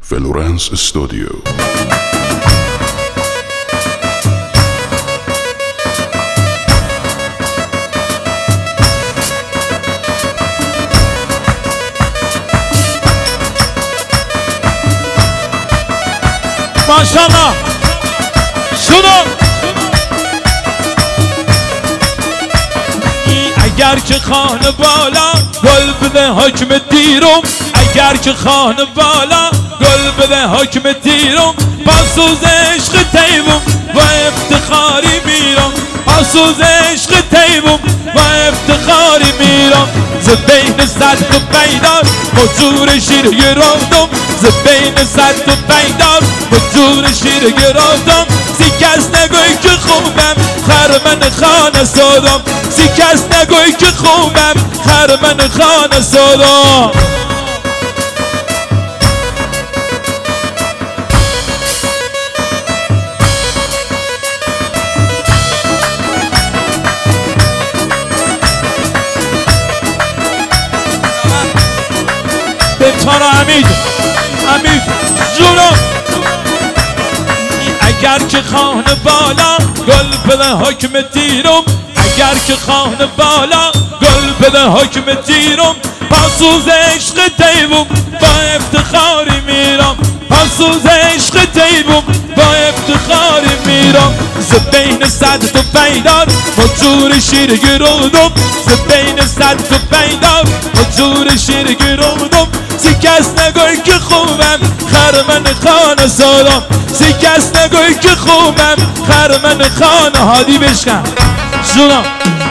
فلورانس استودیو. ماشاءالله شنو اگر که خانه بالا گل بده حکم دیرم، اگر که خانه بالا گل بده حکم دیرم، پاسوز عشق تیبم و افتخاری میرم، پاسوز عشق تیبم و افتخاری میرم. ز بین صد و بیدار مجور شیر گرفتم، ز بین صد و بیدار مجور شیر گرفتم. سی کس نگوی که خوبم خرمن خانه سادم، سی کس نگوی که خوبم خرمن خانه سادم. بپارا حمید جونم. اگر که خانه بالا گل بده حکم دیرم، اگر که خانه بالا گل بده حکم دیرم، پاسوز عشق تیبم با افتخاری میرم، پاسوز عشق تیبم با افتخاری میرم. ز بین صد و بیدار مجور شیر گرفتم، ز بین صد و بیدار مجور شیر گرفتم. سی کس نگوی که خوبم خرمن خانه سادم، سی کس نگوی که خوبم خرمن خانه. هادی بشکن جونم.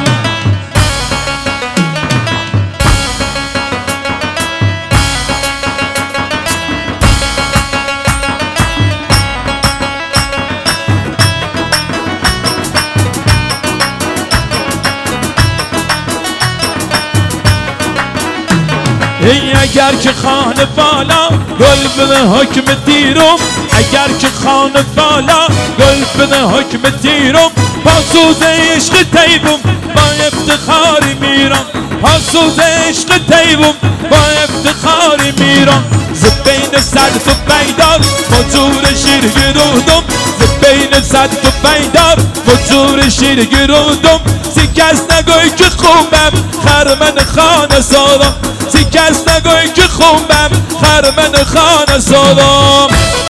ای اگر که خانه بالا گل بده حکم دیرم، اگر که خانه بالا گل بده حکم دیرم، پاسوز عشق تیبم با افتخاری میرم، پاسوز عشق تیبم با افتخاری میرم. ز بین صد و بیدار مجور شیر گرفتم، ز بین صد و بیدار مجور شیر گرفتم. سی کس نگوی که خوبم خرمن خانه سادم، سی کس نگوی که خوبم خرمن خانه سادم.